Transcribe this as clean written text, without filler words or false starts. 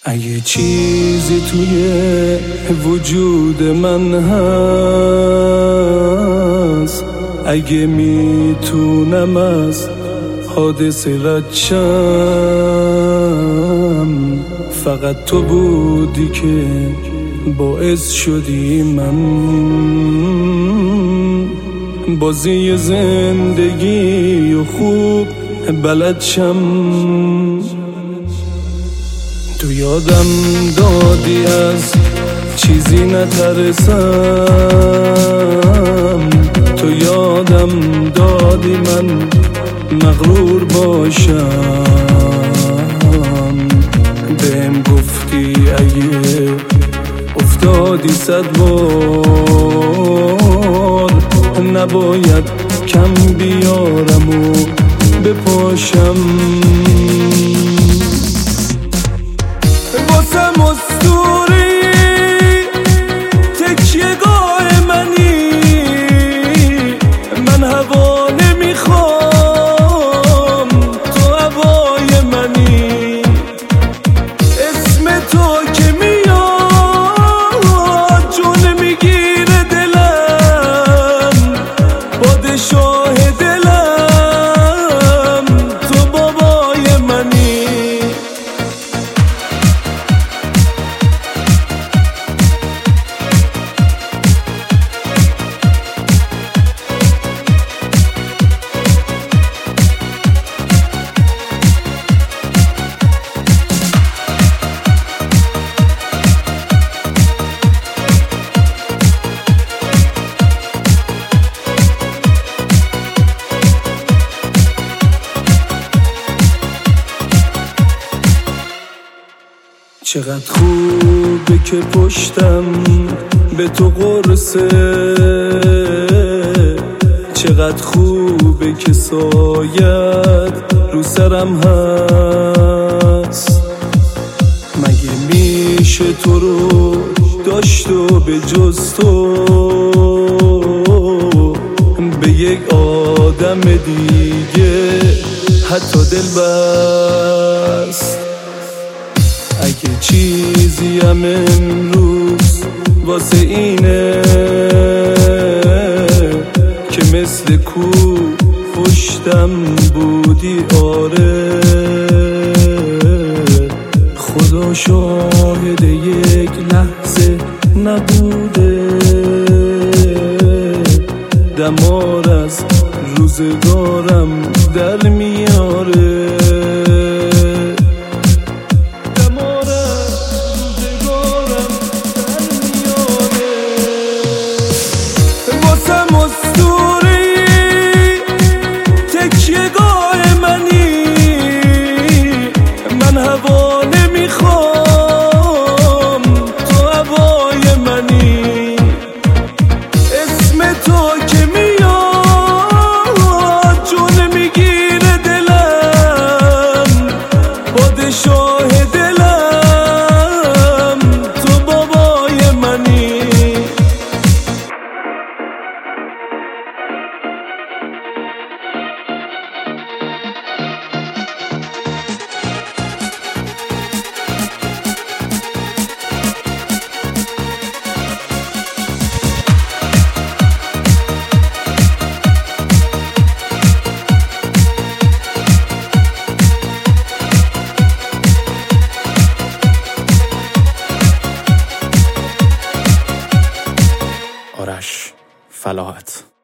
اگه چیزی توی وجود من هست، اگه میتونم از حادثه رد شم، فقط تو بودی که باعث شدی من بازی زندگی و خوب بلد شم. تو یادم دادی از چیزی نترسم، تو یادم دادی من مغرور باشم. بهم گفتی اگه افتادی 100 بار، نباید کم بیارم و بپاشم. واسم اسطوری تکیه‌گاه منی، من هوا نمیخوام تو هوای منی. اسم تو که میاد جون میگیره دلم، پادشاه دلم تو بابای منی. چقدر خوبه که پشتم به تو قرصه، چقدر خوبه که سایت رو سرم هست. مگه میشه تو رو داشت و به جز تو به یک آدم دیگه حتی دل بست؟ اگه چیزی هم امروز واسه اینه که مثل کوه پشتم بودی، آره خدا شاهد یک لحظه نبوده، دمار از روزگارم در میاره. آرش فلاحت.